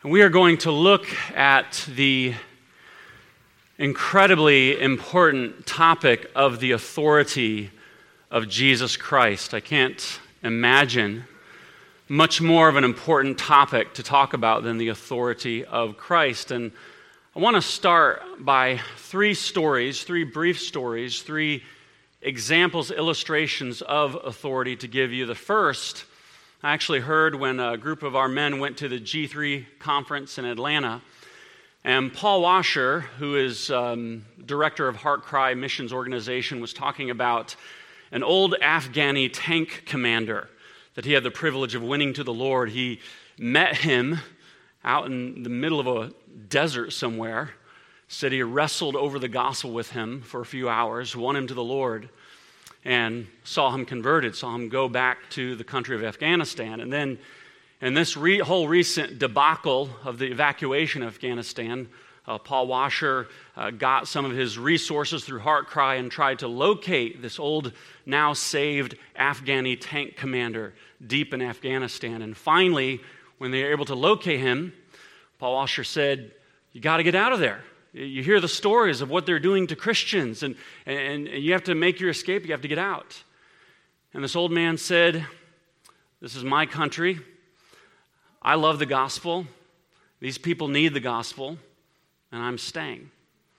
We are going to look at the incredibly important topic of the authority of Jesus Christ. I can't imagine much more of an important topic to talk about than the authority of Christ. And I want to start by three brief stories, three examples, illustrations of authority to give you. The first, I actually heard when a group of our men went to the G3 conference in Atlanta, and Paul Washer, who is director of Heart Cry Missions Organization, was talking about an old Afghani tank commander that he had the privilege of winning to the Lord. He met him out in the middle of a desert somewhere, said he wrestled over the gospel with him for a few hours, won him to the Lord, and saw him converted, saw him go back to the country of Afghanistan. And then in this whole recent debacle of the evacuation of Afghanistan, Paul Washer got some of his resources through Heart Cry and tried to locate this old, now saved Afghani tank commander deep in Afghanistan. And finally, when they were able to locate him, Paul Washer said, "You got to get out of there. You hear the stories of what they're doing to Christians, and you have to make your escape, you have to get out." And this old man said, "This is my country. I love the gospel. These people need the gospel, and I'm staying."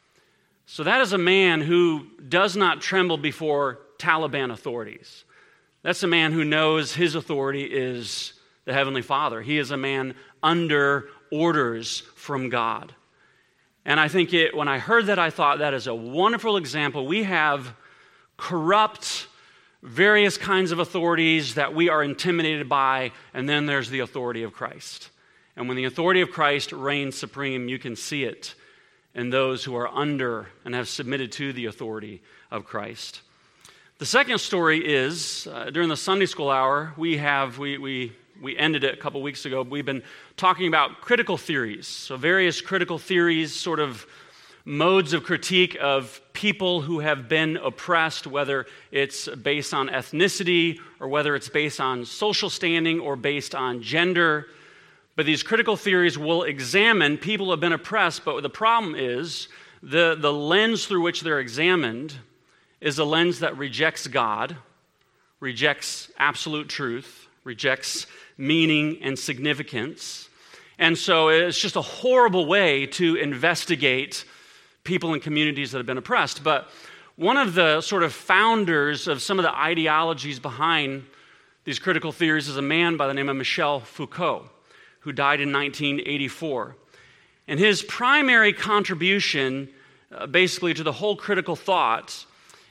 So that is a man who does not tremble before Taliban authorities. That's a man who knows his authority is the Heavenly Father. He is a man under orders from God. And I think when I heard that, I thought that is a wonderful example. We have corrupt, various kinds of authorities that we are intimidated by, and then there's the authority of Christ. And when the authority of Christ reigns supreme, you can see it in those who are under and have submitted to the authority of Christ. The second story is, during the Sunday school hour, we ended it a couple weeks ago. We've been talking about critical theories. So various critical theories, sort of modes of critique of people who have been oppressed, whether it's based on ethnicity or whether it's based on social standing or based on gender. But these critical theories will examine people who have been oppressed, but the problem is the lens through which they're examined is a lens that rejects God, rejects absolute truth, rejects meaning and significance. And so it's just a horrible way to investigate people and communities that have been oppressed. But one of the sort of founders of some of the ideologies behind these critical theories is a man by the name of Michel Foucault, who died in 1984. And his primary contribution, basically to the whole critical thought,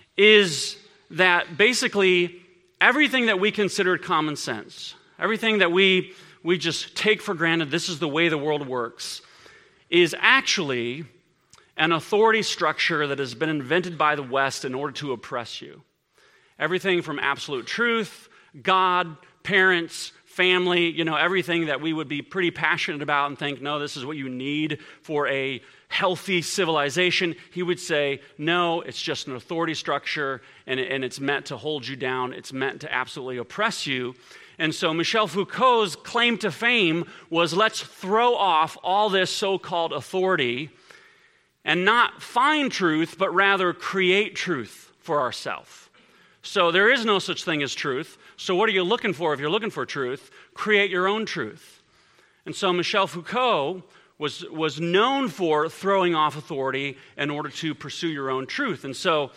is that basically everything that we considered common sense, everything that we just take for granted, this is the way the world works, is actually an authority structure that has been invented by the West in order to oppress you. Everything from absolute truth, God, parents, family, everything that we would be pretty passionate about and think, no, this is what you need for a healthy civilization. He would say, no, it's just an authority structure, and it's meant to hold you down. It's meant to absolutely oppress you. And so Michel Foucault's claim to fame was, let's throw off all this so-called authority and not find truth, but rather create truth for ourselves. So there is no such thing as truth. So what are you looking for if you're looking for truth? Create your own truth. And so Michel Foucault was known for throwing off authority in order to pursue your own truth. And so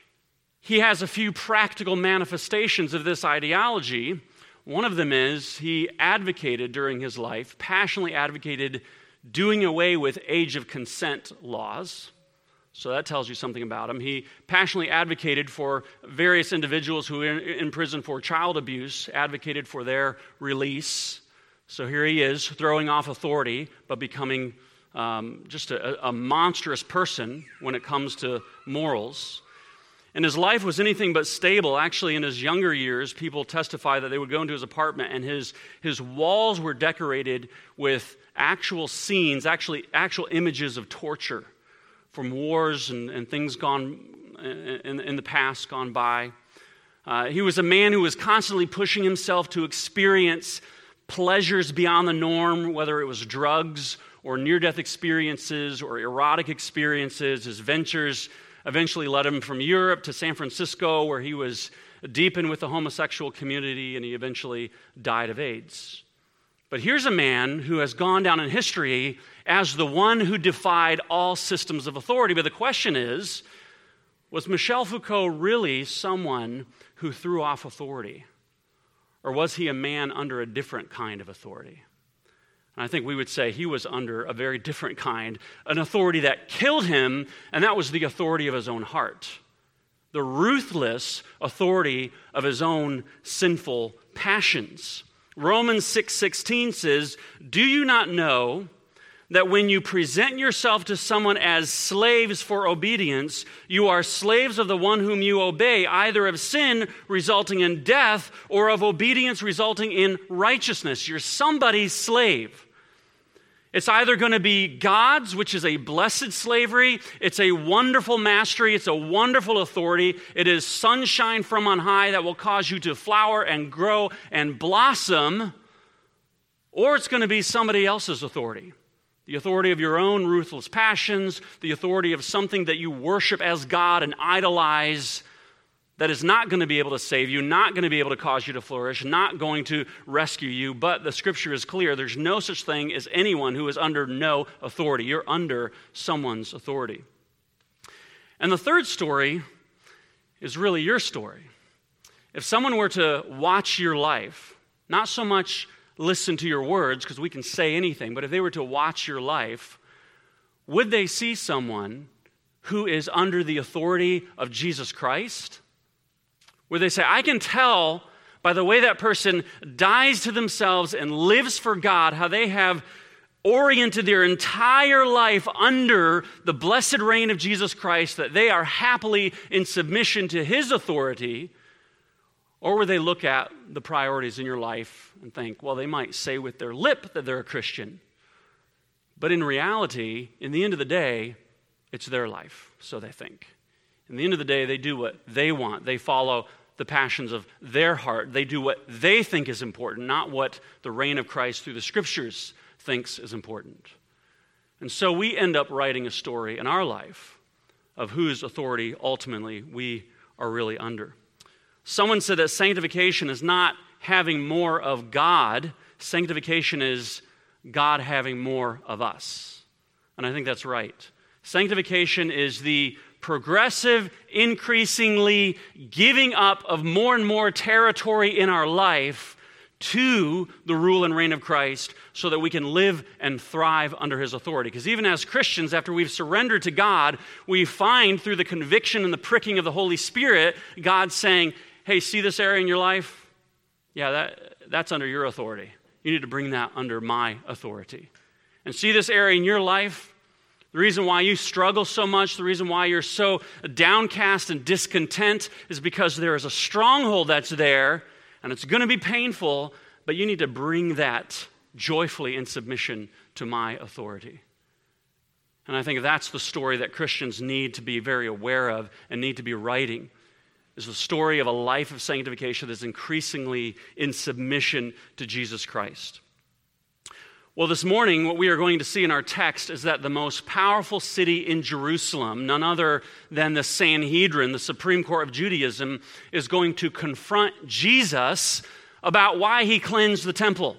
he has a few practical manifestations of this ideology. One of them is he advocated during his life, passionately advocated doing away with age of consent laws. So that tells you something about him. He passionately advocated for various individuals who are in prison for child abuse, advocated for their release. So here he is, throwing off authority, but becoming just a monstrous person when it comes to morals. And his life was anything but stable. Actually, in his younger years, people testify that they would go into his apartment and his walls were decorated with actual scenes, actual images of torture from wars and things gone in the past, gone by. He was a man who was constantly pushing himself to experience pleasures beyond the norm, whether it was drugs or near-death experiences or erotic experiences. His ventures eventually led him from Europe to San Francisco, where he was deep in with the homosexual community, and he eventually died of AIDS. But here's a man who has gone down in history as the one who defied all systems of authority. But the question is, was Michel Foucault really someone who threw off authority? Or was he a man under a different kind of authority? And I think we would say he was under a very different kind, an authority that killed him, and that was the authority of his own heart. The ruthless authority of his own sinful passions. Romans 6:16 says, "Do you not know that when you present yourself to someone as slaves for obedience, you are slaves of the one whom you obey, either of sin resulting in death or of obedience resulting in righteousness?" You're somebody's slave. It's either going to be God's, which is a blessed slavery. It's a wonderful mastery. It's a wonderful authority. It is sunshine from on high that will cause you to flower and grow and blossom. Or it's going to be somebody else's authority. The authority of your own ruthless passions, the authority of something that you worship as God and idolize, that is not going to be able to save you, not going to be able to cause you to flourish, not going to rescue you. But the scripture is clear. There's no such thing as anyone who is under no authority. You're under someone's authority. And the third story is really your story. If someone were to watch your life, not so much listen to your words, because we can say anything, but if they were to watch your life, would they see someone who is under the authority of Jesus Christ? Would they say, I can tell by the way that person dies to themselves and lives for God, how they have oriented their entire life under the blessed reign of Jesus Christ, that they are happily in submission to his authority? Or would they look at the priorities in your life and think, well, they might say with their lip that they're a Christian, but in reality, in the end of the day, it's their life, so they think. In the end of the day, they do what they want. They follow the passions of their heart. They do what they think is important, not what the reign of Christ through the scriptures thinks is important. And so we end up writing a story in our life of whose authority ultimately we are really under. Someone said that sanctification is not having more of God. Sanctification is God having more of us. And I think that's right. Sanctification is the progressive, increasingly giving up of more and more territory in our life to the rule and reign of Christ so that we can live and thrive under his authority. Because even as Christians, after we've surrendered to God, we find through the conviction and the pricking of the Holy Spirit, God saying, hey, see this area in your life? Yeah, that's under your authority. You need to bring that under my authority. And see this area in your life? The reason why you struggle so much, the reason why you're so downcast and discontent is because there is a stronghold that's there, and it's going to be painful, but you need to bring that joyfully in submission to my authority. And I think that's the story that Christians need to be very aware of and need to be writing, is the story of a life of sanctification that's increasingly in submission to Jesus Christ. Well, this morning, what we are going to see in our text is that the most powerful city in Jerusalem, none other than the Sanhedrin, the Supreme Court of Judaism, is going to confront Jesus about why he cleansed the temple.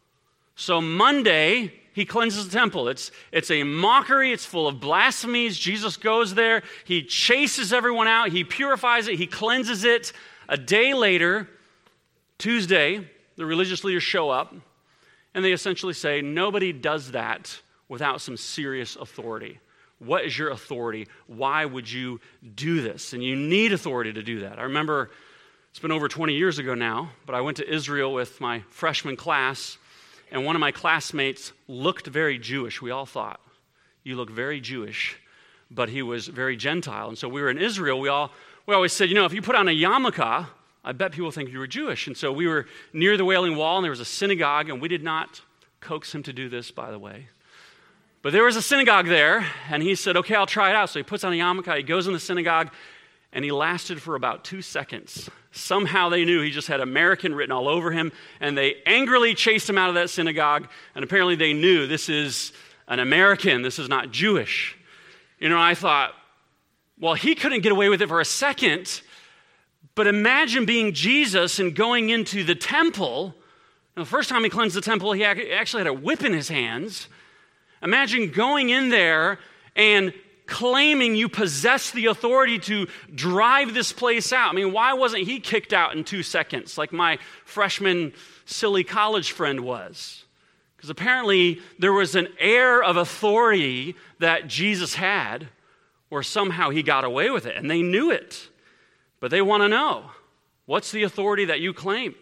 So Monday, he cleanses the temple. It's a mockery. It's full of blasphemies. Jesus goes there. He chases everyone out. He purifies it. He cleanses it. A day later, Tuesday, the religious leaders show up, and they essentially say, nobody does that without some serious authority. What is your authority? Why would you do this? And you need authority to do that. I remember, it's been over 20 years ago now, but I went to Israel with my freshman class, and one of my classmates looked very Jewish. We all thought, you look very Jewish, but he was very Gentile. And so we were in Israel. We always said, if you put on a yarmulke, I bet people think you were Jewish. And so we were near the Wailing Wall, and there was a synagogue, and we did not coax him to do this, by the way. But there was a synagogue there, and he said, okay, I'll try it out. So he puts on a yarmulke, he goes in the synagogue, and he lasted for about 2 seconds. Somehow they knew he just had American written all over him, and they angrily chased him out of that synagogue, and apparently they knew this is an American, this is not Jewish. I thought, well, he couldn't get away with it for a second, but imagine being Jesus and going into the temple. Now, the first time he cleansed the temple, he actually had a whip in his hands. Imagine going in there and claiming you possess the authority to drive this place out. I mean, why wasn't he kicked out in 2 seconds like my freshman silly college friend was? Because apparently there was an air of authority that Jesus had where somehow he got away with it, and they knew it. But they want to know, what's the authority that you claim?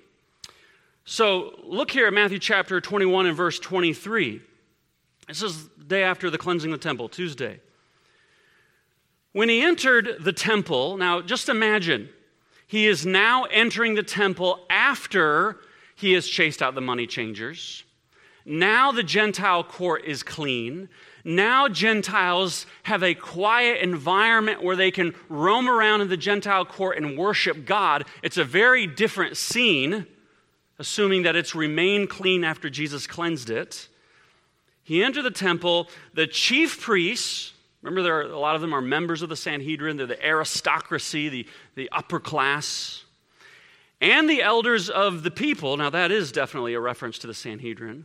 So look here at Matthew chapter 21 and verse 23. This is the day after the cleansing of the temple, Tuesday. When he entered the temple, now just imagine, he is now entering the temple after he has chased out the money changers. Now the Gentile court is clean. Now Gentiles have a quiet environment where they can roam around in the Gentile court and worship God. It's a very different scene, assuming that it's remained clean after Jesus cleansed it. He entered the temple. The chief priests, remember a lot of them are members of the Sanhedrin. They're the aristocracy, the upper class. And the elders of the people, now that is definitely a reference to the Sanhedrin,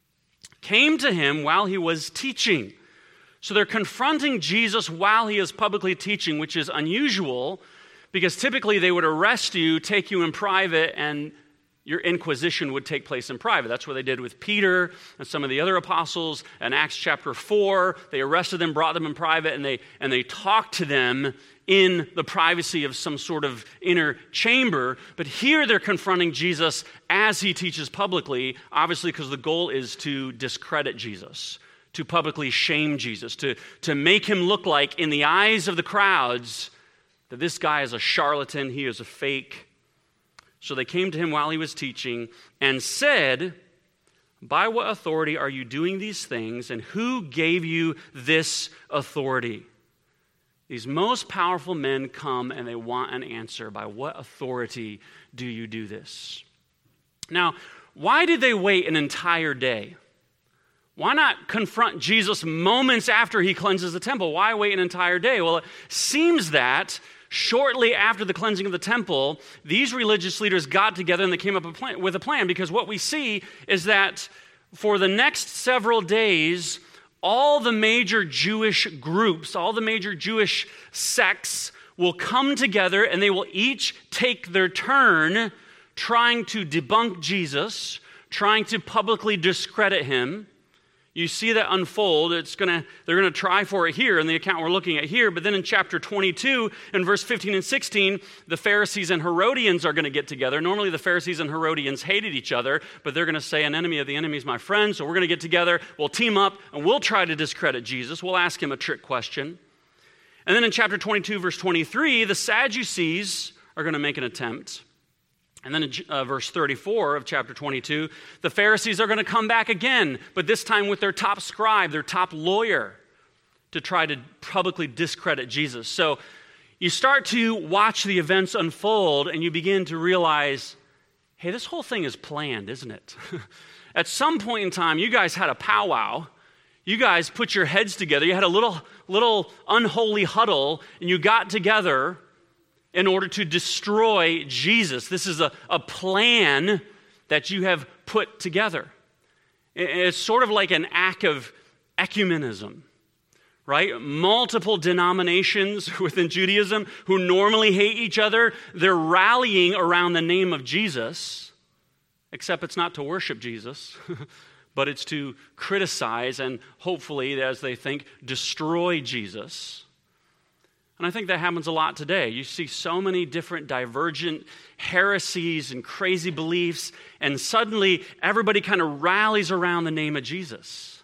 came to him while he was teaching. So they're confronting Jesus while he is publicly teaching, which is unusual because typically they would arrest you, take you in private, and your inquisition would take place in private. That's what they did with Peter and some of the other apostles. In Acts chapter 4, they arrested them, brought them in private, and they talked to them in the privacy of some sort of inner chamber. But here they're confronting Jesus as he teaches publicly, obviously because the goal is to discredit Jesus, to publicly shame Jesus, to make him look like in the eyes of the crowds that this guy is a charlatan, he is a fake. So they came to him while he was teaching and said, "By what authority are you doing these things, and who gave you this authority?" These most powerful men come and they want an answer. By what authority do you do this? Now, why did they wait an entire day? Why not confront Jesus moments after he cleanses the temple? Why wait an entire day? Well, it seems that shortly after the cleansing of the temple, these religious leaders got together and they came up with a plan, because what we see is that for the next several days, all the major Jewish groups, all the major Jewish sects will come together and they will each take their turn trying to debunk Jesus, trying to publicly discredit him. You see that unfold. They're going to try for it here in the account we're looking at here. But then in chapter 22, in verse 15 and 16, the Pharisees and Herodians are going to get together. Normally the Pharisees and Herodians hated each other, but they're going to say, an enemy of the enemy is my friend. So we're going to get together, we'll team up, and we'll try to discredit Jesus. We'll ask him a trick question. And then in chapter 22, verse 23, the Sadducees are going to make an attempt. And then in verse 34 of chapter 22, the Pharisees are going to come back again, but this time with their top scribe, their top lawyer, to try to publicly discredit Jesus. So you start to watch the events unfold and you begin to realize, hey, this whole thing is planned, isn't it? At some point in time, you guys had a powwow. You guys put your heads together. You had a little unholy huddle, and you got together in order to destroy Jesus. This is a plan that you have put together. It's sort of like an act of ecumenism, right? Multiple denominations within Judaism who normally hate each other, they're rallying around the name of Jesus, except it's not to worship Jesus, but it's to criticize and hopefully, as they think, destroy Jesus. And I think that happens a lot today. You see so many different divergent heresies and crazy beliefs, and suddenly everybody kind of rallies around the name of Jesus.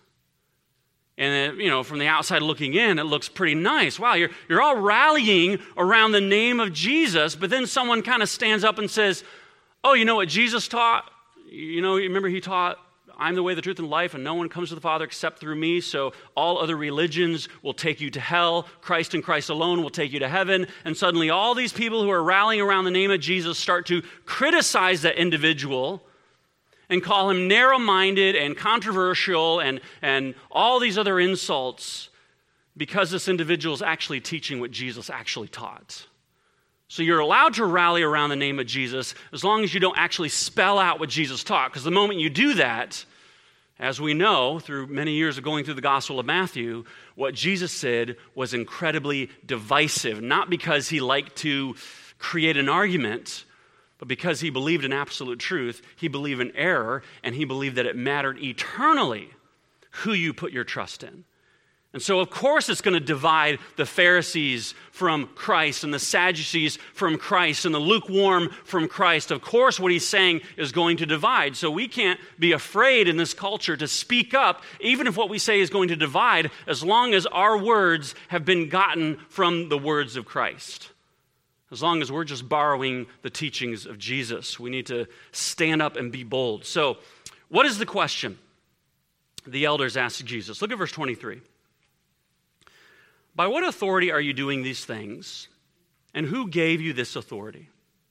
And from the outside looking in, it looks pretty nice. Wow, you're all rallying around the name of Jesus, but then someone kind of stands up and says, oh, you know what Jesus taught? Remember he taught I'm the way, the truth, and life, and no one comes to the Father except through me, so all other religions will take you to hell. Christ and Christ alone will take you to heaven. And suddenly all these people who are rallying around the name of Jesus start to criticize that individual and call him narrow-minded and controversial and all these other insults because this individual is actually teaching what Jesus actually taught. So you're allowed to rally around the name of Jesus as long as you don't actually spell out what Jesus taught. Because the moment you do that, as we know through many years of going through the Gospel of Matthew, what Jesus said was incredibly divisive. Not because he liked to create an argument, but because he believed in absolute truth. He believed in error, and he believed that it mattered eternally who you put your trust in. And so, of course, it's going to divide the Pharisees from Christ and the Sadducees from Christ and the lukewarm from Christ. Of course, what he's saying is going to divide. So we can't be afraid in this culture to speak up, even if what we say is going to divide, as long as our words have been gotten from the words of Christ. As long as we're just borrowing the teachings of Jesus. We need to stand up and be bold. So, what is the question? The elders asked Jesus. Look at verse 23. By what authority are you doing these things? And who gave you this authority?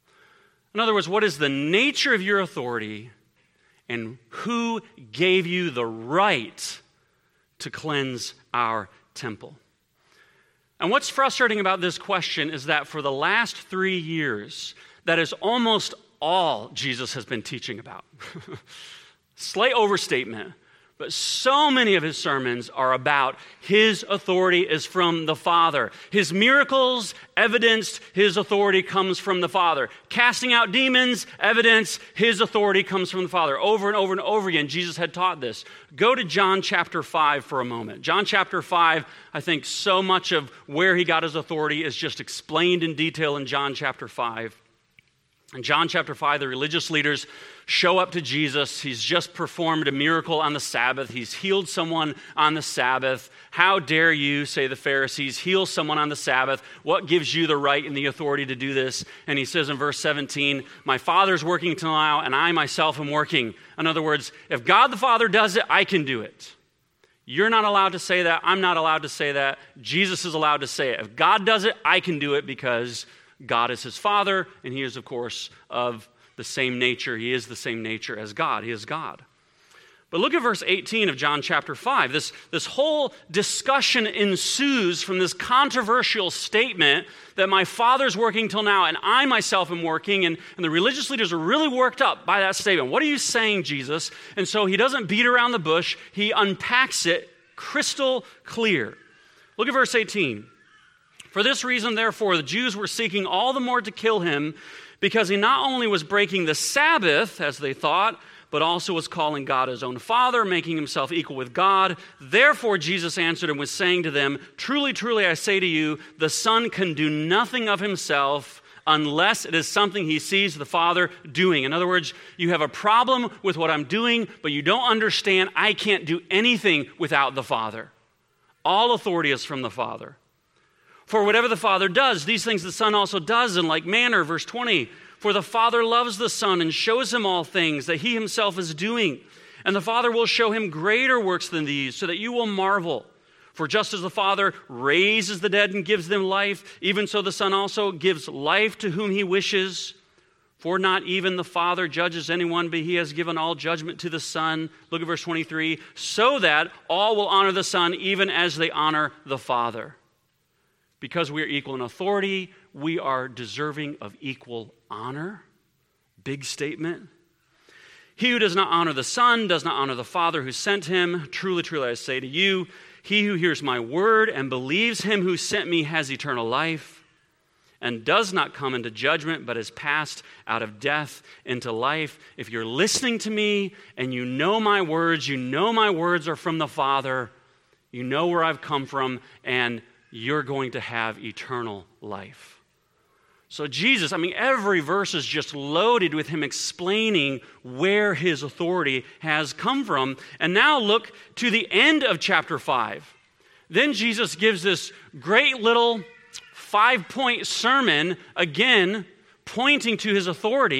In other words, what is the nature of your authority? And who gave you the right to cleanse our temple? And what's frustrating about this question is that for the last 3 years, that is almost all Jesus has been teaching about. Slight overstatement. But so many of his sermons are about his authority is from the Father. His miracles evidenced his authority comes from the Father. Casting out demons evidence his authority comes from the Father. Over and over and over again, Jesus had taught this. Go to John chapter 5 for a moment. John chapter 5, I think so much of where he got his authority is just explained in detail in John chapter 5. In John chapter 5, the religious leaders show up to Jesus. He's just performed a miracle on the Sabbath. He's healed someone on the Sabbath. How dare you, say the Pharisees, heal someone on the Sabbath? What gives you the right and the authority to do this? And he says in verse 17, my Father's working till now, and I myself am working. In other words, if God the Father does it, I can do it. You're not allowed to say that. I'm not allowed to say that. Jesus is allowed to say it. If God does it, I can do it because God is his Father, and he is, of course, of the same nature. He is the same nature as God. He is God. But look at verse 18 of John chapter 5. This whole discussion ensues from this controversial statement that my Father's working till now, and I myself am working, and the religious leaders are really worked up by that statement. What are you saying, Jesus? And so he doesn't beat around the bush. He unpacks it crystal clear. Look at verse 18. For this reason, therefore, the Jews were seeking all the more to kill him, because he not only was breaking the Sabbath, as they thought, but also was calling God his own Father, making himself equal with God. Therefore, Jesus answered and was saying to them, truly, truly, I say to you, the Son can do nothing of himself unless it is something he sees the Father doing. In other words, you have a problem with what I'm doing, but you don't understand I can't do anything without the Father. All authority is from the Father. For whatever the Father does, these things the Son also does in like manner. Verse 20, for the Father loves the Son and shows him all things that he himself is doing. And the Father will show him greater works than these, so that you will marvel. For just as the Father raises the dead and gives them life, even so the Son also gives life to whom he wishes. For not even the Father judges anyone, but he has given all judgment to the Son. Look at verse 23, so that all will honor the Son even as they honor the Father. Because we are equal in authority, we are deserving of equal honor. Big statement. He who does not honor the Son does not honor the Father who sent him. Truly, truly, I say to you, he who hears my word and believes him who sent me has eternal life and does not come into judgment, but is passed out of death into life. If you're listening to me and you know my words are from the Father, you know where I've come from, and you're going to have eternal life. So Jesus, every verse is just loaded with him explaining where his authority has come from. And now look to the end of chapter 5. Then Jesus gives this great little 5-point sermon, again, pointing to his authority.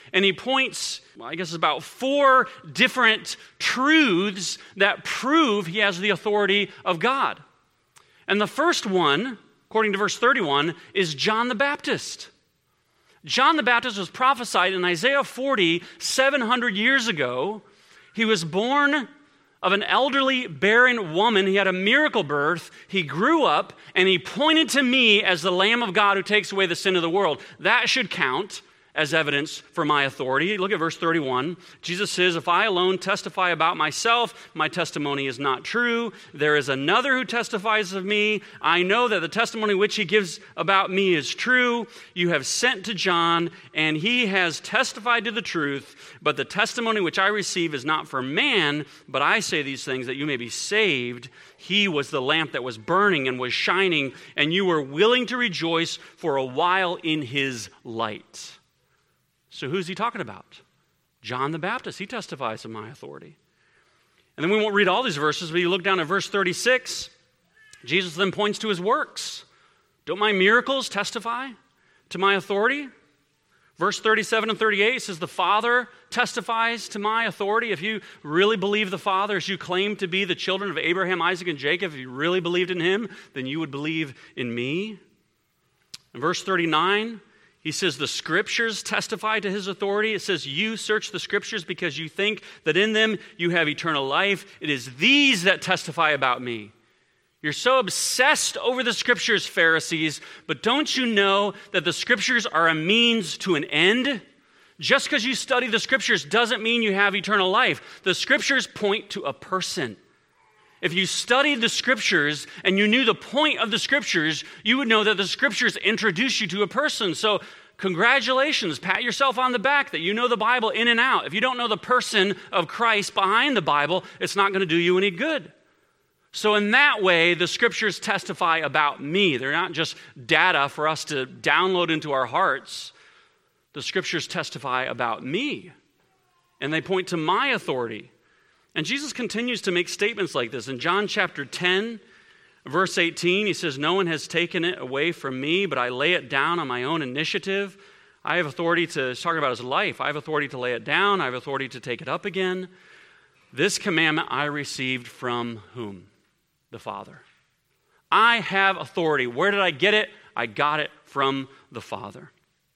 And he points, I guess, about 4 different truths that prove he has the authority of God. And the first one, according to verse 31, is John the Baptist. John the Baptist was prophesied in Isaiah 40, 700 years ago. He was born of an elderly, barren woman. He had a miracle birth. He grew up, and he pointed to me as the Lamb of God who takes away the sin of the world. That should count as evidence for my authority. Look at verse 31. Jesus says, if I alone testify about myself, my testimony is not true. There is another who testifies of me. I know that the testimony which he gives about me is true. You have sent to John, and he has testified to the truth. But the testimony which I receive is not for man, but I say these things that you may be saved. He was the lamp that was burning and was shining, and you were willing to rejoice for a while in his light. So who's he talking about? John the Baptist. He testifies of my authority. And then we won't read all these verses, but you look down at verse 36, Jesus then points to his works. Don't my miracles testify to my authority? Verse 37 and 38 says, the Father testifies to my authority. If you really believe the Father, as you claim to be the children of Abraham, Isaac, and Jacob, if you really believed in him, then you would believe in me. In verse 39, he says the Scriptures testify to his authority. It says you search the Scriptures because you think that in them you have eternal life. It is these that testify about me. You're so obsessed over the Scriptures, Pharisees, but don't you know that the Scriptures are a means to an end? Just because you study the Scriptures doesn't mean you have eternal life. The Scriptures point to a person. If you studied the Scriptures and you knew the point of the Scriptures, you would know that the Scriptures introduce you to a person. So congratulations, pat yourself on the back that you know the Bible in and out. If you don't know the person of Christ behind the Bible, it's not going to do you any good. So in that way, the Scriptures testify about me. They're not just data for us to download into our hearts. The Scriptures testify about me, and they point to my authority. And Jesus continues to make statements like this. In John chapter 10, verse 18, he says, no one has taken it away from me, but I lay it down on my own initiative. I have authority to, he's talking about his life. I have authority to lay it down. I have authority to take it up again. This commandment I received from whom? The Father. I have authority. Where did I get it? I got it from the Father.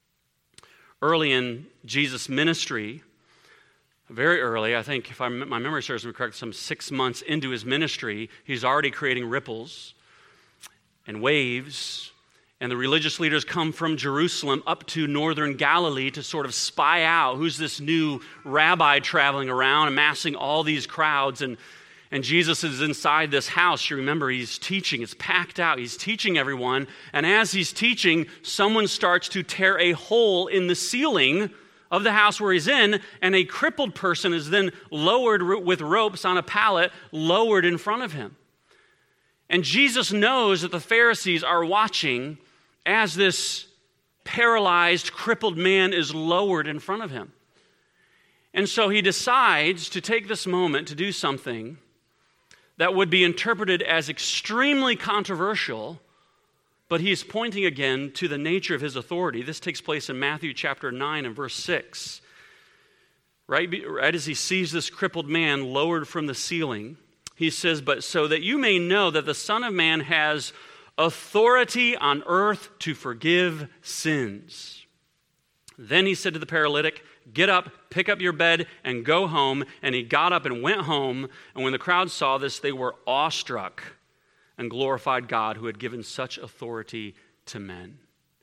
Early in Jesus' ministry, very early, I think if my memory serves me correct, some 6 months into his ministry, he's already creating ripples and waves. And the religious leaders come from Jerusalem up to northern Galilee to sort of spy out who's this new rabbi traveling around, amassing all these crowds. And Jesus is inside this house. You remember, he's teaching. It's packed out. He's teaching everyone. And as he's teaching, someone starts to tear a hole in the ceiling of the house where he's in, and a crippled person is then lowered with ropes on a pallet, lowered in front of him. And Jesus knows that the Pharisees are watching as this paralyzed, crippled man is lowered in front of him. And so he decides to take this moment to do something that would be interpreted as extremely controversial, but he is pointing again to the nature of his authority. This takes place in Matthew chapter 9 and verse 6. Right as he sees this crippled man lowered from the ceiling, he says, but so that you may know that the Son of Man has authority on earth to forgive sins. Then he said to the paralytic, get up, pick up your bed, and go home. And he got up and went home. And when the crowd saw this, they were awestruck and glorified God who had given such authority to men.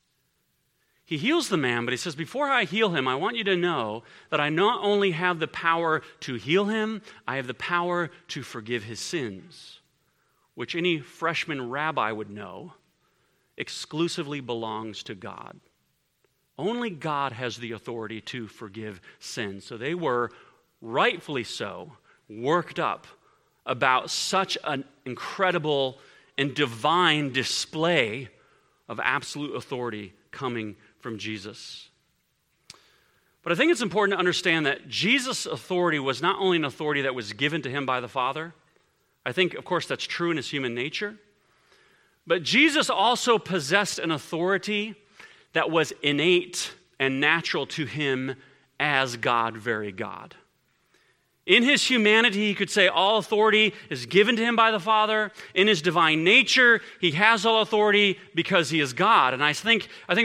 He heals the man, but he says, before I heal him, I want you to know that I not only have the power to heal him, I have the power to forgive his sins, which any freshman rabbi would know exclusively belongs to God. Only God has the authority to forgive sins. So they were, rightfully so, worked up about such an incredible and divine display of absolute authority coming from Jesus. But I think it's important to understand that Jesus' authority was not only an authority that was given to him by the Father. I think, of course, that's true in his human nature. But Jesus also possessed an authority that was innate and natural to him as God, very God. In his humanity, he could say all authority is given to him by the Father. In his divine nature, he has all authority because he is God. And I think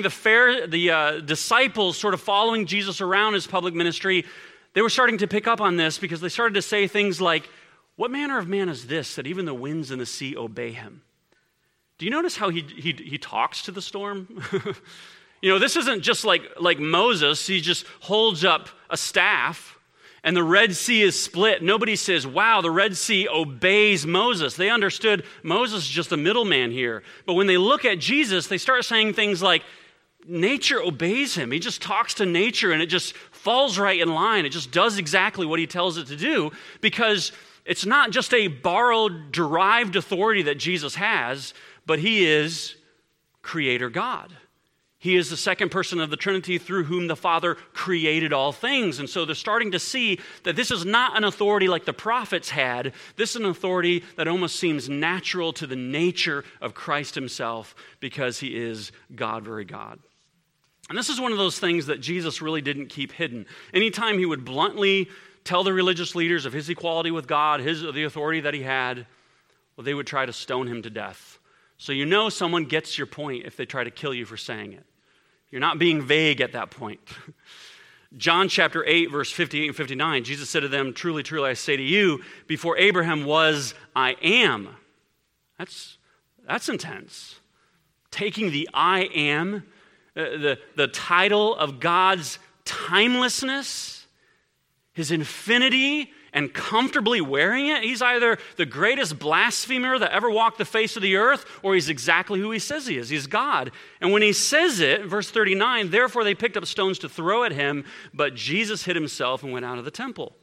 the disciples sort of following Jesus around his public ministry, they were starting to pick up on this because they started to say things like, "What manner of man is this that even the winds and the sea obey him?" Do you notice how he talks to the storm? This isn't just like Moses. He just holds up a staff and the Red Sea is split. Nobody says, "Wow, the Red Sea obeys Moses." They understood Moses is just a middleman here. But when they look at Jesus, they start saying things like, nature obeys him. He just talks to nature and it just falls right in line. It just does exactly what he tells it to do, because it's not just a borrowed, derived authority that Jesus has, but he is Creator God. He is the second person of the Trinity through whom the Father created all things. And so they're starting to see that this is not an authority like the prophets had. This is an authority that almost seems natural to the nature of Christ himself, because he is God, very God. And this is one of those things that Jesus really didn't keep hidden. Anytime he would bluntly tell the religious leaders of his equality with God, the authority that he had, well, they would try to stone him to death. So someone gets your point if they try to kill you for saying it. You're not being vague at that point. John chapter 8, verse 58 and 59, Jesus said to them, "Truly, truly, I say to you, before Abraham was, I am." That's intense. Taking the I am, the title of God's timelessness, his infinity, and comfortably wearing it. He's either the greatest blasphemer that ever walked the face of the earth, or he's exactly who he says he is. He's God. And when he says it, verse 39, "Therefore they picked up stones to throw at him, but Jesus hid himself and went out of the temple."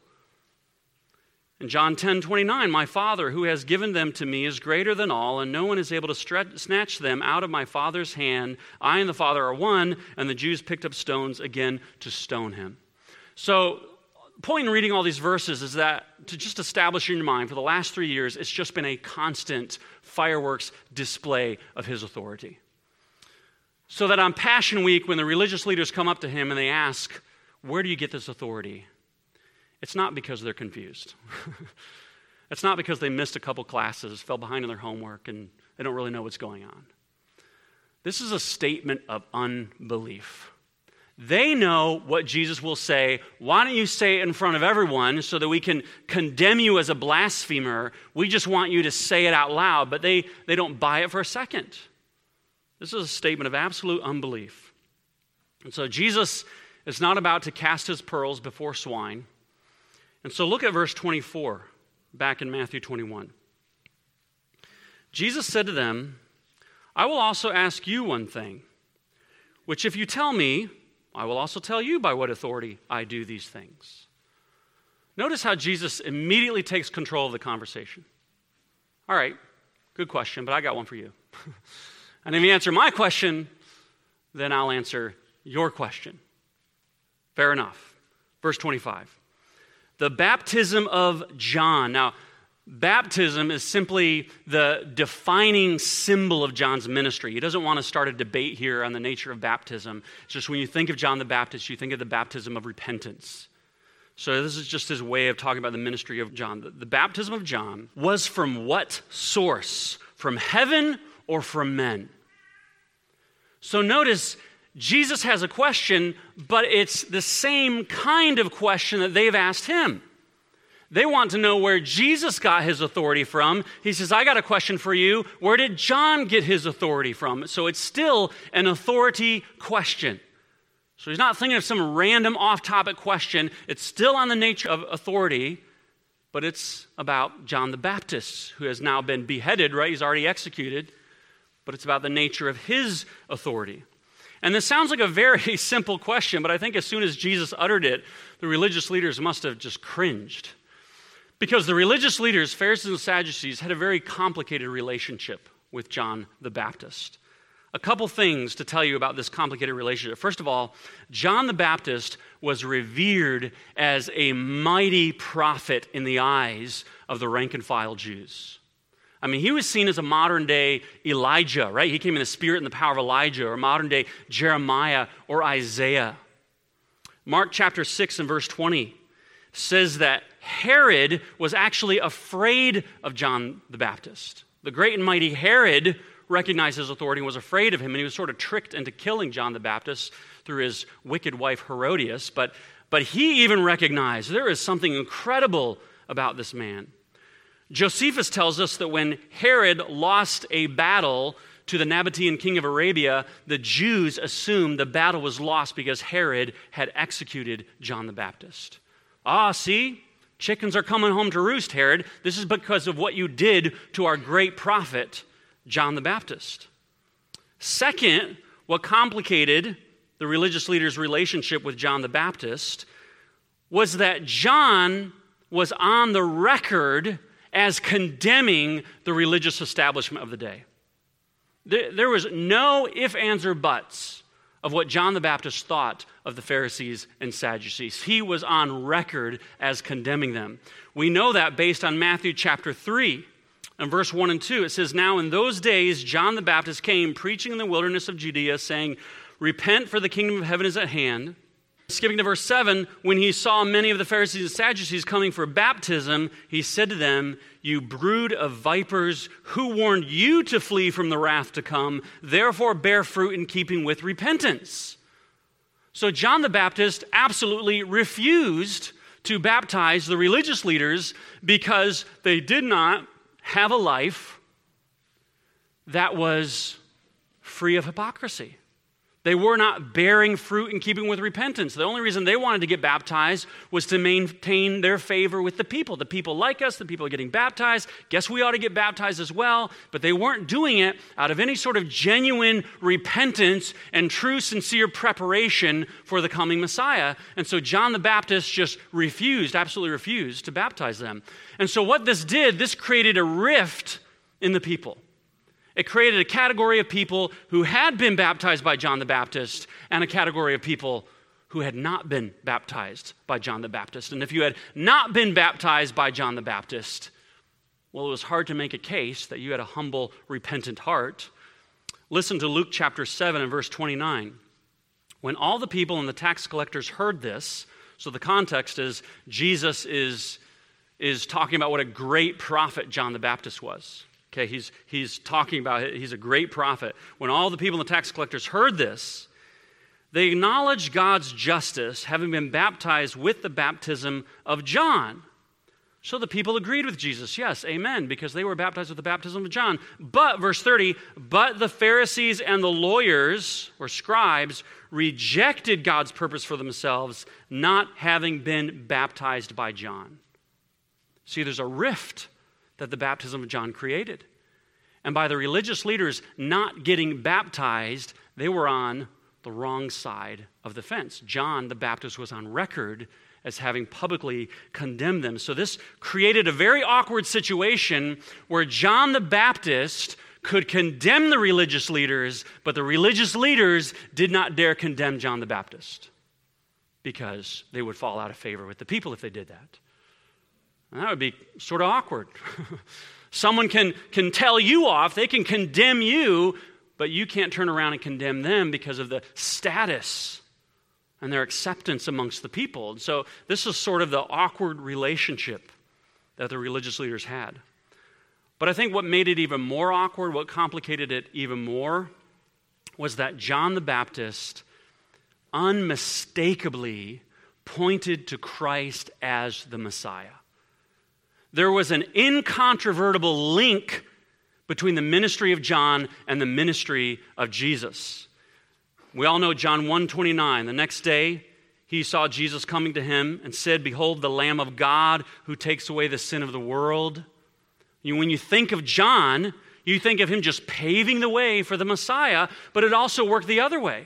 In John 10:29, "My Father who has given them to me is greater than all, and no one is able to snatch them out of my Father's hand. I and the Father are one." And the Jews picked up stones again to stone him. So, point in reading all these verses is that to just establish in your mind, for the last 3 years, it's just been a constant fireworks display of his authority. So that on Passion Week, when the religious leaders come up to him and they ask, "Where do you get this authority?" It's not because they're confused. It's not because they missed a couple classes, fell behind in their homework, and they don't really know what's going on. This is a statement of unbelief. They know what Jesus will say. "Why don't you say it in front of everyone so that we can condemn you as a blasphemer? We just want you to say it out loud." But they don't buy it for a second. This is a statement of absolute unbelief. And so Jesus is not about to cast his pearls before swine. And so look at verse 24, back in Matthew 21. Jesus said to them, "I will also ask you one thing, which if you tell me, I will also tell you by what authority I do these things." Notice how Jesus immediately takes control of the conversation. "All right, good question, but I got one for you. And if you answer my question, then I'll answer your question." Fair enough. Verse 25. The baptism of John. Now, baptism is simply the defining symbol of John's ministry. He doesn't want to start a debate here on the nature of baptism. It's just when you think of John the Baptist, you think of the baptism of repentance. So this is just his way of talking about the ministry of John. The baptism of John was from what source? From heaven or from men? So notice, Jesus has a question, but it's the same kind of question that they've asked him. They want to know where Jesus got his authority from. He says, "I got a question for you. Where did John get his authority from?" So it's still an authority question. So he's not thinking of some random off-topic question. It's still on the nature of authority, but it's about John the Baptist, who has now been beheaded, right? He's already executed, but it's about the nature of his authority. And this sounds like a very simple question, but I think as soon as Jesus uttered it, the religious leaders must have just cringed. Because the religious leaders, Pharisees and Sadducees, had a very complicated relationship with John the Baptist. A couple things to tell you about this complicated relationship. First of all, John the Baptist was revered as a mighty prophet in the eyes of the rank and file Jews. I mean, he was seen as a modern day Elijah, right? He came in the spirit and the power of Elijah, or modern day Jeremiah or Isaiah. Mark chapter 6 and verse 20 says that Herod was actually afraid of John the Baptist. The great and mighty Herod recognized his authority and was afraid of him, and he was sort of tricked into killing John the Baptist through his wicked wife Herodias. But he even recognized there is something incredible about this man. Josephus tells us that when Herod lost a battle to the Nabatean king of Arabia, the Jews assumed the battle was lost because Herod had executed John the Baptist. See? Chickens are coming home to roost, Herod. This is because of what you did to our great prophet, John the Baptist. Second, what complicated the religious leaders' relationship with John the Baptist was that John was on the record as condemning the religious establishment of the day. There was no ifs, ands, or buts of what John the Baptist thought of the Pharisees and Sadducees. He was on record as condemning them. We know that based on Matthew chapter 3 and verse 1 and 2. It says, "Now in those days John the Baptist came preaching in the wilderness of Judea, saying, 'Repent, for the kingdom of heaven is at hand.'" Skipping to verse 7, when he saw many of the Pharisees and Sadducees coming for baptism, he said to them, "You brood of vipers, who warned you to flee from the wrath to come? Therefore bear fruit in keeping with repentance." So John the Baptist absolutely refused to baptize the religious leaders because they did not have a life that was free of hypocrisy. They were not bearing fruit in keeping with repentance. The only reason they wanted to get baptized was to maintain their favor with the people. The people like us, the people are getting baptized. Guess we ought to get baptized as well. But they weren't doing it out of any sort of genuine repentance and true, sincere preparation for the coming Messiah. And so John the Baptist just absolutely refused to baptize them. And so what this did, this created a rift in the people. It created a category of people who had been baptized by John the Baptist and a category of people who had not been baptized by John the Baptist. And if you had not been baptized by John the Baptist, well, it was hard to make a case that you had a humble, repentant heart. Listen to Luke chapter 7 and verse 29. When all the people and the tax collectors heard this, so the context is Jesus is talking about what a great prophet John the Baptist was. Okay, he's talking about it. He's a great prophet. When all the people and the tax collectors heard this, they acknowledged God's justice, having been baptized with the baptism of John. So the people agreed with Jesus. Yes, amen, because they were baptized with the baptism of John. But, verse 30, but the Pharisees and the lawyers, or scribes, rejected God's purpose for themselves, not having been baptized by John. See, there's a rift that the baptism of John created. And by the religious leaders not getting baptized, they were on the wrong side of the fence. John the Baptist was on record as having publicly condemned them. So this created a very awkward situation where John the Baptist could condemn the religious leaders, but the religious leaders did not dare condemn John the Baptist because they would fall out of favor with the people if they did that. And that would be sort of awkward. Someone can tell you off, they can condemn you, but you can't turn around and condemn them because of the status and their acceptance amongst the people. And so this is sort of the awkward relationship that the religious leaders had. But I think what made it even more awkward, what complicated it even more, was that John the Baptist unmistakably pointed to Christ as the Messiah. There was an incontrovertible link between the ministry of John and the ministry of Jesus. We all know John 1:29. The next day, he saw Jesus coming to him and said, "Behold, the Lamb of God who takes away the sin of the world." When you think of John, you think of him just paving the way for the Messiah, but it also worked the other way.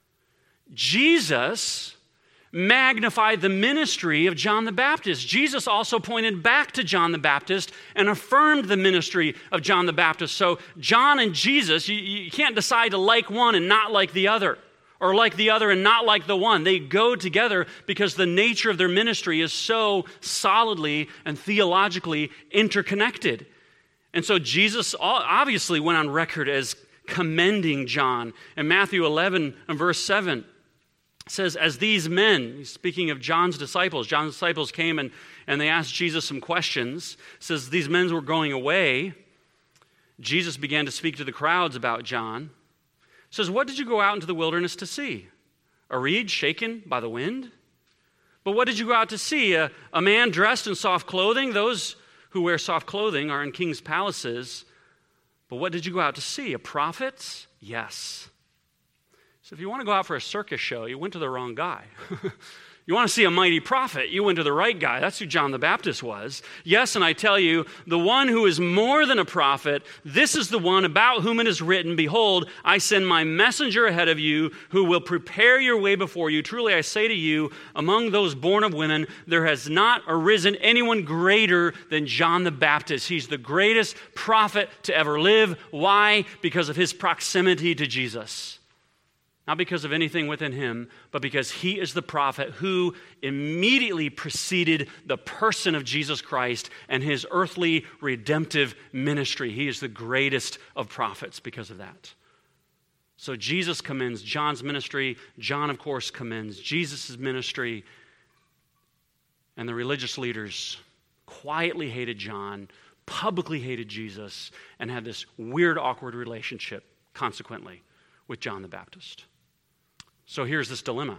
Jesus magnified the ministry of John the Baptist. Jesus also pointed back to John the Baptist and affirmed the ministry of John the Baptist. So John and Jesus, you can't decide to like one and not like the other, or like the other and not like the one. They go together because the nature of their ministry is so solidly and theologically interconnected. And so Jesus obviously went on record as commending John. In Matthew 11 and verse 7, It says, as these men, speaking of John's disciples came and they asked Jesus some questions. It says, these men were going away. Jesus began to speak to the crowds about John. It says, what did you go out into the wilderness to see? A reed shaken by the wind? But what did you go out to see? A man dressed in soft clothing? Those who wear soft clothing are in king's palaces. But what did you go out to see? A prophet? Yes. So if you want to go out for a circus show, you went to the wrong guy. You want to see a mighty prophet, you went to the right guy. That's who John the Baptist was. Yes, and I tell you, the one who is more than a prophet, this is the one about whom it is written, behold, I send my messenger ahead of you who will prepare your way before you. Truly I say to you, among those born of women, there has not arisen anyone greater than John the Baptist. He's the greatest prophet to ever live. Why? Because of his proximity to Jesus. Not because of anything within him, but because he is the prophet who immediately preceded the person of Jesus Christ and his earthly redemptive ministry. He is the greatest of prophets because of that. So Jesus commends John's ministry. John, of course, commends Jesus' ministry. And the religious leaders quietly hated John, publicly hated Jesus, and had this weird, awkward relationship, consequently, with John the Baptist. So here's this dilemma.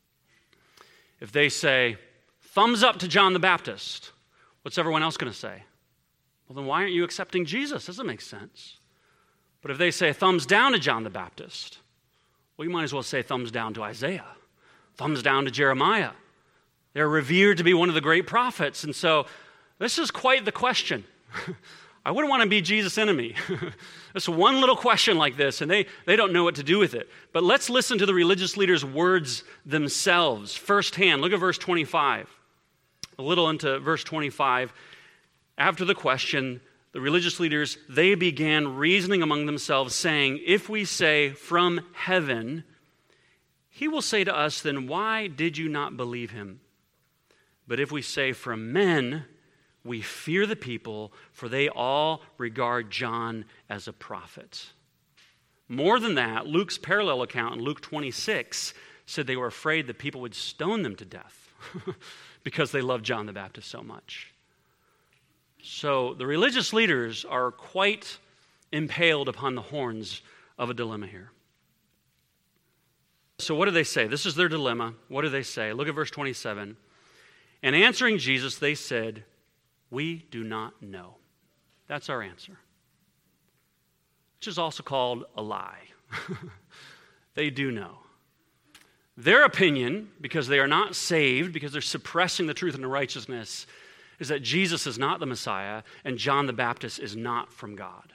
If they say, thumbs up to John the Baptist, what's everyone else going to say? Well, then why aren't you accepting Jesus? Doesn't make sense. But if they say thumbs down to John the Baptist, well, you might as well say thumbs down to Isaiah, thumbs down to Jeremiah. They're revered to be one of the great prophets. And so this is quite the question. I wouldn't want to be Jesus' enemy. It's one little question like this, and they don't know what to do with it. But let's listen to the religious leaders' words themselves firsthand. Look at verse 25. A little into verse 25. After the question, the religious leaders, they began reasoning among themselves, saying, if we say from heaven, he will say to us, then why did you not believe him? But if we say from men, we fear the people, for they all regard John as a prophet. More than that, Luke's parallel account in Luke 26 said they were afraid that people would stone them to death because they loved John the Baptist so much. So the religious leaders are quite impaled upon the horns of a dilemma here. So what do they say? This is their dilemma. What do they say? Look at verse 27. And answering Jesus, they said, we do not know. That's our answer. Which is also called a lie. They do know. Their opinion, because they are not saved, because they're suppressing the truth and the righteousness, is that Jesus is not the Messiah and John the Baptist is not from God.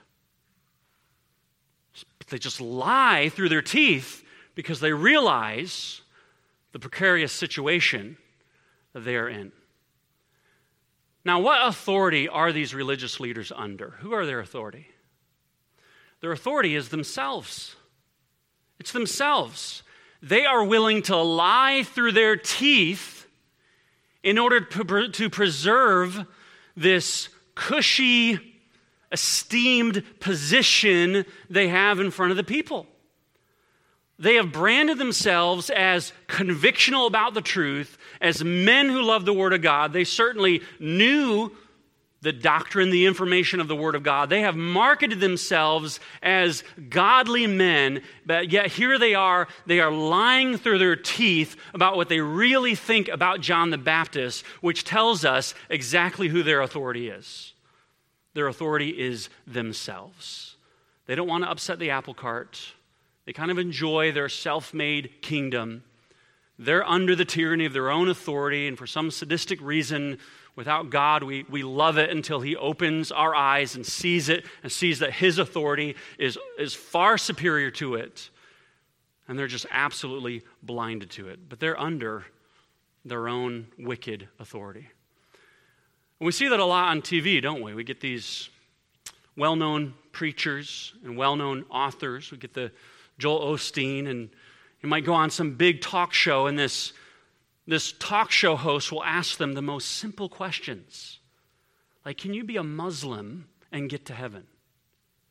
They just lie through their teeth because they realize the precarious situation that they are in. Now, what authority are these religious leaders under? Who are their authority? Their authority is themselves. It's themselves. They are willing to lie through their teeth in order to preserve this cushy, esteemed position they have in front of the people. They have branded themselves as convictional about the truth, as men who love the Word of God. They certainly knew the doctrine, the information of the Word of God. They have marketed themselves as godly men, but yet here they are lying through their teeth about what they really think about John the Baptist, which tells us exactly who their authority is. Their authority is themselves. They don't want to upset the apple cart. They kind of enjoy their self-made kingdom. They're under the tyranny of their own authority, and for some sadistic reason, without God, we love it until he opens our eyes and sees it, and sees that his authority is far superior to it. And they're just absolutely blinded to it. But they're under their own wicked authority. And we see that a lot on TV, don't we? We get these well-known preachers and well-known authors. We get the Joel Osteen, and you might go on some big talk show, and this talk show host will ask them the most simple questions. Like, can you be a Muslim and get to heaven?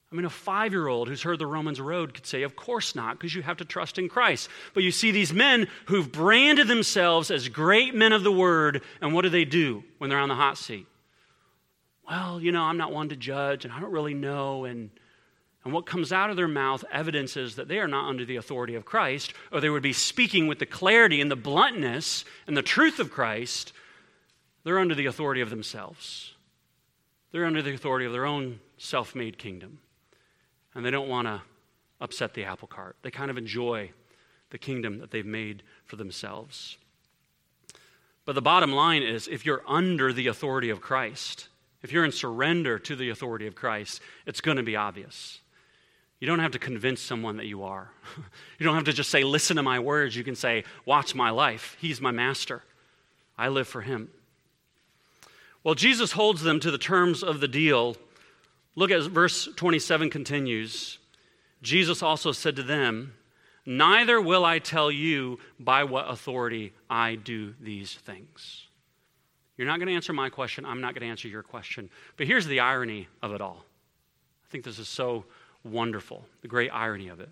I mean, a 5-year-old who's heard the Romans road could say, of course not, because you have to trust in Christ. But you see these men who've branded themselves as great men of the word, and what do when they're on the hot seat? Well, I'm not one to judge, and I don't really know, and what comes out of their mouth evidences that they are not under the authority of Christ, or they would be speaking with the clarity and the bluntness and the truth of Christ. They're under the authority of themselves. They're under the authority of their own self-made kingdom. And they don't want to upset the apple cart. They kind of enjoy the kingdom that they've made for themselves. But the bottom line is, if you're under the authority of Christ, if you're in surrender to the authority of Christ, it's going to be obvious. You don't have to convince someone that you are. You don't have to just say, listen to my words. You can say, watch my life. He's my master. I live for him. Well, Jesus holds them to the terms of the deal. Look at verse 27 continues. Jesus also said to them, neither will I tell you by what authority I do these things. You're not going to answer my question. I'm not going to answer your question. But here's the irony of it all. I think this is so wonderful, the great irony of it.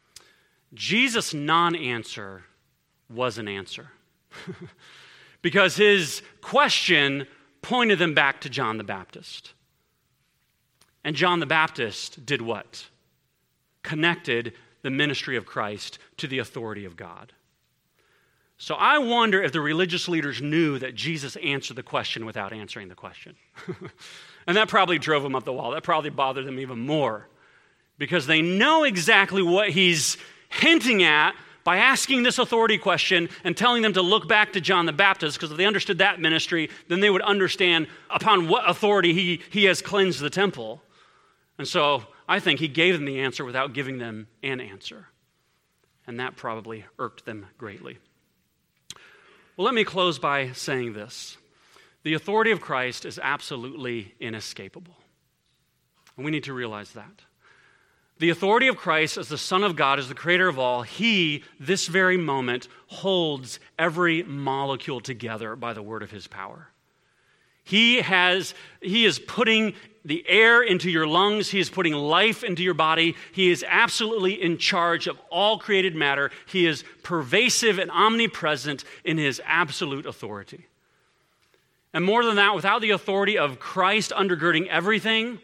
Jesus' non-answer was an answer. Because his question pointed them back to John the Baptist. And John the Baptist did what? Connected the ministry of Christ to the authority of God. So I wonder if the religious leaders knew that Jesus answered the question without answering the question. And that probably drove them up the wall. That probably bothered them even more. Because they know exactly what he's hinting at by asking this authority question and telling them to look back to John the Baptist, because if they understood that ministry, then they would understand upon what authority he has cleansed the temple. And so I think he gave them the answer without giving them an answer. And that probably irked them greatly. Well, let me close by saying this. The authority of Christ is absolutely inescapable. And we need to realize that. The authority of Christ as the Son of God, as the creator of all, he, this very moment, holds every molecule together by the word of his power. He is putting the air into your lungs. He is putting life into your body. He is absolutely in charge of all created matter. He is pervasive and omnipresent in his absolute authority. And more than that, without the authority of Christ undergirding everything,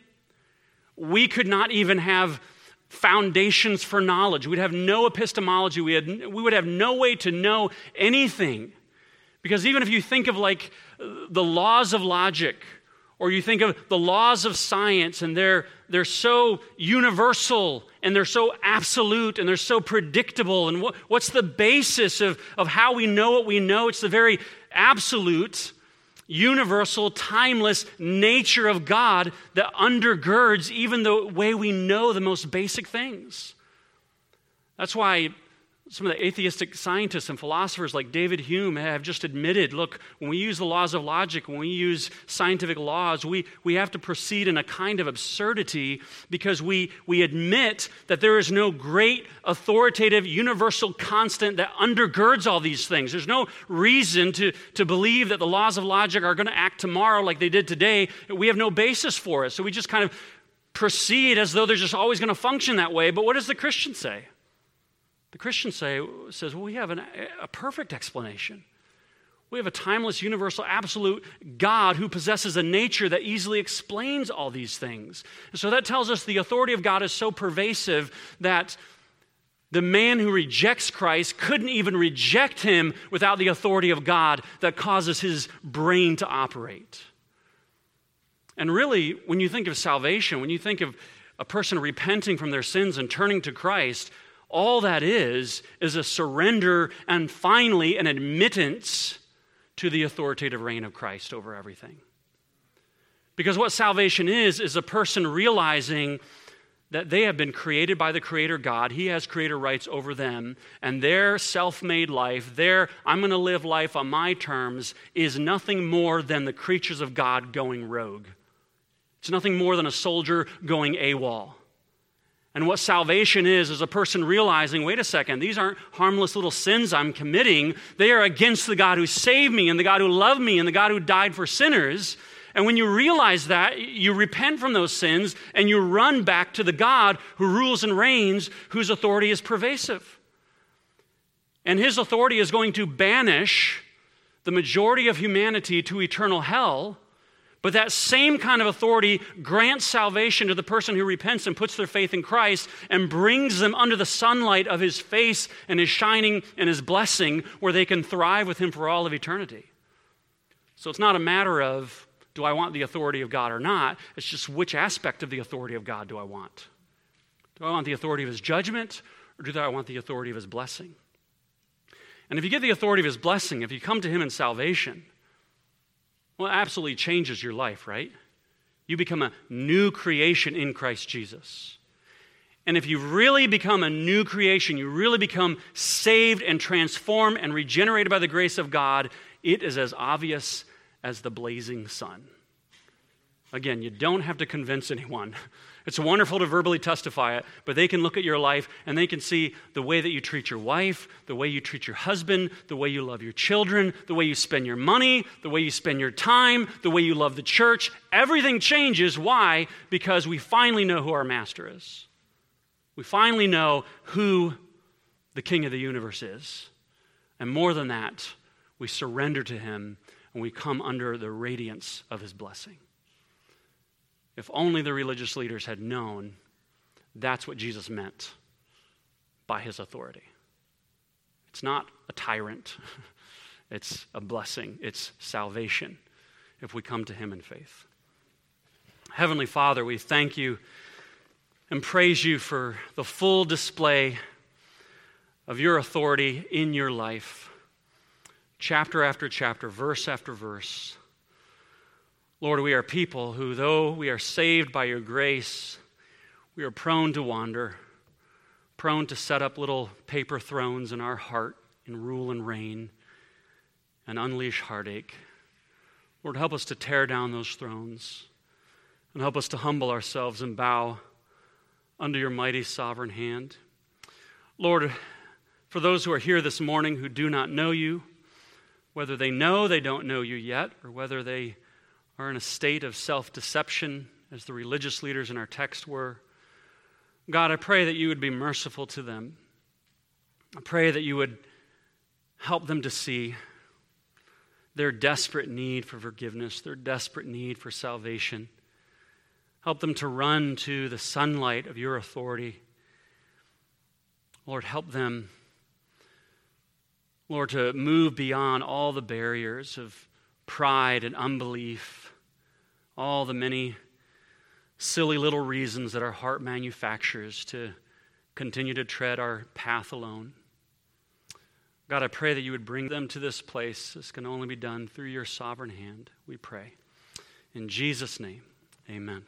we could not even have foundations for knowledge. We'd have no epistemology. We would have no way to know anything. Because even if you think of like the laws of logic, or you think of the laws of science, and they're so universal, and they're so absolute, and they're so predictable, and what's the basis of how we know what we know? It's the very absolute, universal, timeless nature of God that undergirds even the way we know the most basic things. That's why some of the atheistic scientists and philosophers like David Hume have just admitted, look, when we use the laws of logic, when we use scientific laws, we have to proceed in a kind of absurdity because we admit that there is no great, authoritative, universal constant that undergirds all these things. There's no reason to believe that the laws of logic are going to act tomorrow like they did today. We have no basis for it. So we just kind of proceed as though they're just always going to function that way. But what does the Christian say? The Christian says, well, we have a perfect explanation. We have a timeless, universal, absolute God who possesses a nature that easily explains all these things. And so that tells us the authority of God is so pervasive that the man who rejects Christ couldn't even reject him without the authority of God that causes his brain to operate. And really, when you think of salvation, when you think of a person repenting from their sins and turning to Christ, all that is a surrender and finally an admittance to the authoritative reign of Christ over everything. Because what salvation is a person realizing that they have been created by the Creator God. He has creator rights over them, and their self-made life, their I'm going to live life on my terms, is nothing more than the creatures of God going rogue. It's nothing more than a soldier going AWOL. And what salvation is a person realizing, wait a second, these aren't harmless little sins I'm committing. They are against the God who saved me and the God who loved me and the God who died for sinners. And when you realize that, you repent from those sins and you run back to the God who rules and reigns, whose authority is pervasive. And his authority is going to banish the majority of humanity to eternal hell, but that same kind of authority grants salvation to the person who repents and puts their faith in Christ and brings them under the sunlight of his face and his shining and his blessing, where they can thrive with him for all of eternity. So it's not a matter of, do I want the authority of God or not? It's just, which aspect of the authority of God do I want? Do I want the authority of his judgment, or do I want the authority of his blessing? And if you get the authority of his blessing, if you come to him in salvation, well, it absolutely changes your life, right? You become a new creation in Christ Jesus. And if you really become a new creation, you really become saved and transformed and regenerated by the grace of God, it is as obvious as the blazing sun. Again, you don't have to convince anyone. It's wonderful to verbally testify it, but they can look at your life and they can see the way that you treat your wife, the way you treat your husband, the way you love your children, the way you spend your money, the way you spend your time, the way you love the church. Everything changes. Why? Because we finally know who our master is. We finally know who the King of the universe is. And more than that, we surrender to him and we come under the radiance of his blessing. If only the religious leaders had known that's what Jesus meant by his authority. It's not a tyrant. It's a blessing. It's salvation if we come to him in faith. Heavenly Father, we thank you and praise you for the full display of your authority in your life, chapter after chapter, verse after verse. Lord, we are people who, though we are saved by your grace, we are prone to wander, prone to set up little paper thrones in our heart and rule and reign and unleash heartache. Lord, help us to tear down those thrones and help us to humble ourselves and bow under your mighty sovereign hand. Lord, for those who are here this morning who do not know you, whether they know they don't know you yet, or whether they are in a state of self-deception, as the religious leaders in our text were, God, I pray that you would be merciful to them. I pray that you would help them to see their desperate need for forgiveness, their desperate need for salvation. Help them to run to the sunlight of your authority. Lord, help them, Lord, to move beyond all the barriers of pride and unbelief, all the many silly little reasons that our heart manufactures to continue to tread our path alone. God, I pray that you would bring them to this place. This can only be done through your sovereign hand, we pray. In Jesus' name, amen.